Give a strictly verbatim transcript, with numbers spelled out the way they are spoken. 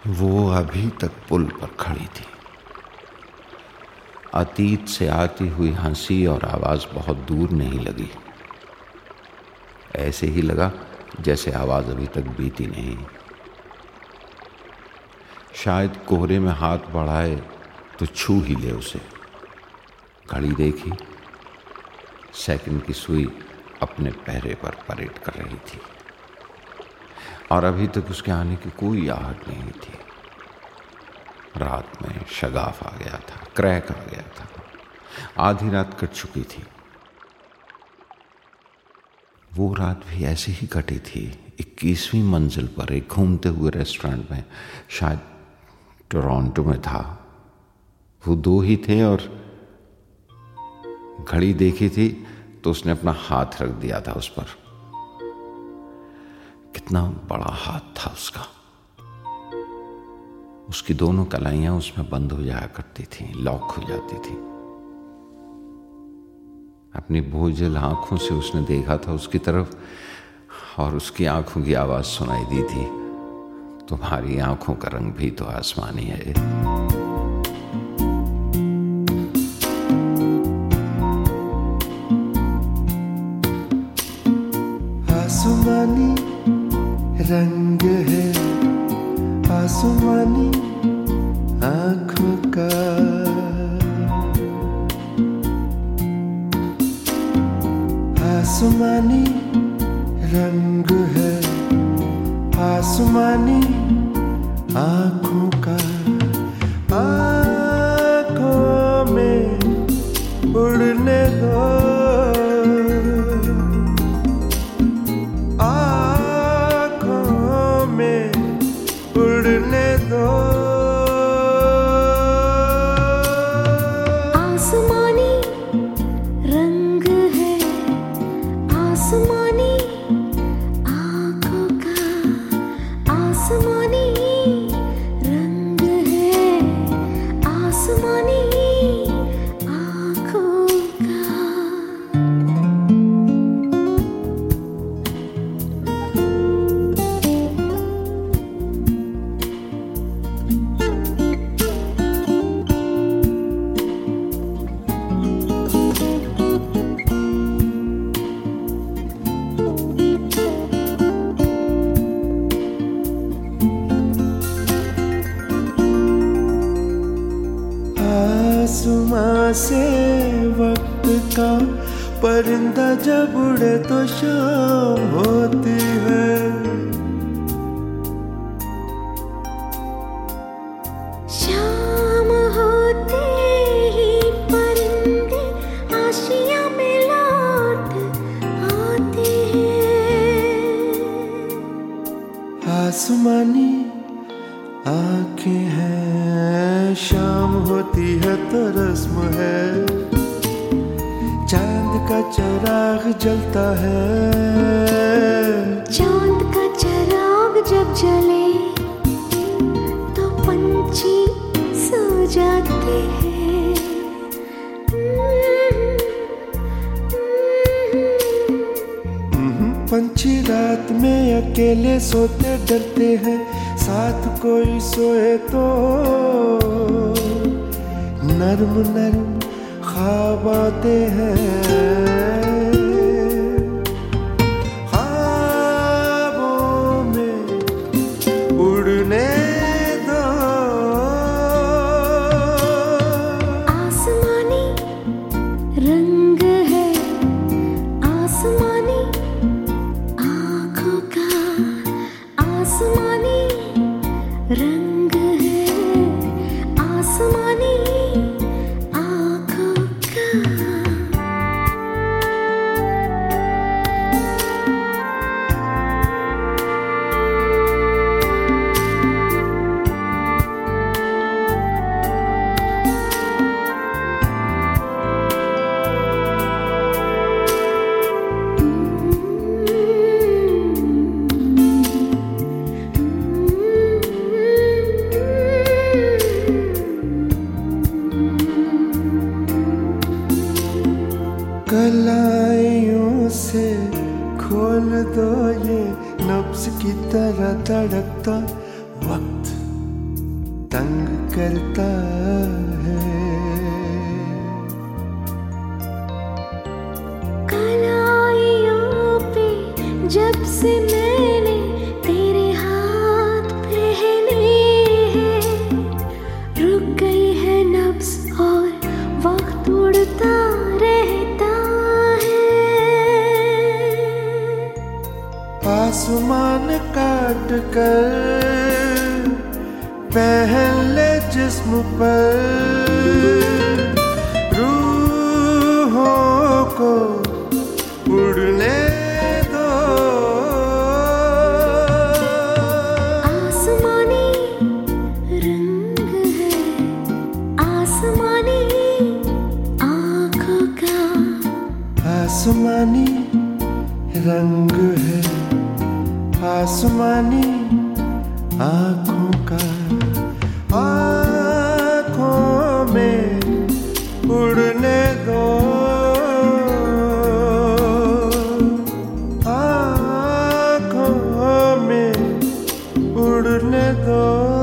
वो अभी तक पुल पर खड़ी थी। अतीत से आती हुई हंसी और आवाज बहुत दूर नहीं लगी। ऐसे ही लगा जैसे आवाज अभी तक बीती नहीं। शायद कोहरे में हाथ बढ़ाए तो छू ही ले उसे। घड़ी देखी, सेकंड की सुई अपने पहरे पर परेड कर रही थी और अभी तक उसके आने की कोई आहट नहीं थी। रात में शगाफ आ गया था, क्रैक आ गया था, आधी रात कट चुकी थी। वो रात भी ऐसे ही कटी थी। इक्कीसवीं मंजिल पर एक घूमते हुए रेस्टोरेंट में, शायद टोरंटो में था। वो दो ही थे और घड़ी देखी थी तो उसने अपना हाथ रख दिया था उस पर। कितना बड़ा हाथ था उसका। उसकी दोनों कलाइयां उसमें बंद हो जाया करती थी, लॉक हो जाती थी। अपनी बोझल आंखों से उसने देखा था उसकी तरफ और उसकी आंखों की आवाज सुनाई दी थी, तुम्हारी आंखों का रंग भी तो आसमानी है। आसमानी रंग है आसमानी आँखों का, आसमानी रंग है आसमानी आँखों का। आँखों में उड़ने दो, आँखों में उड़ने दो। आसमानी रंग है आसमानी आँखों का, आसमानी रंग है आसमानी आँखों का। आसमां से वक्त का परिंदा जब उड़े तो शाम होती है। शाम होते ही परिंदे आशिया में लौट आते हैं। आसमानी आँखें हैं, शाम होती है तो रस्म है। चांद का चिराग जलता है, चांद का चिराग जब जले तो पंछी सो जाते हैं। पंछी रात में अकेले सोते डरते हैं, साथ कोई सोए तो नर्म नर्म ख्वाब आते हैं। ख्वाबों में उड़ने दो। आसमानी रंग है आसमानी आँखों का, आसमानी रंग है आसमानी आँखों का। कलाइयों से खोल दो ये नब्ज़ की तरह धड़कता वक्त। तंग करता है। कलाइयों पे जब से मैंने तेरे हाथ पहने हैं, रुक गई है नब्ज़ और वक्त उड़ता रहता है। आसमान काट कर पहन ले जिस्म पर, रूहों को उड़ने दो। आसमानी रंग है, आसमानी आँखों का, आसमानी रंग है, आसमानी आँखों का। आँखों में उड़ने दो, आँखों में उड़ने दो।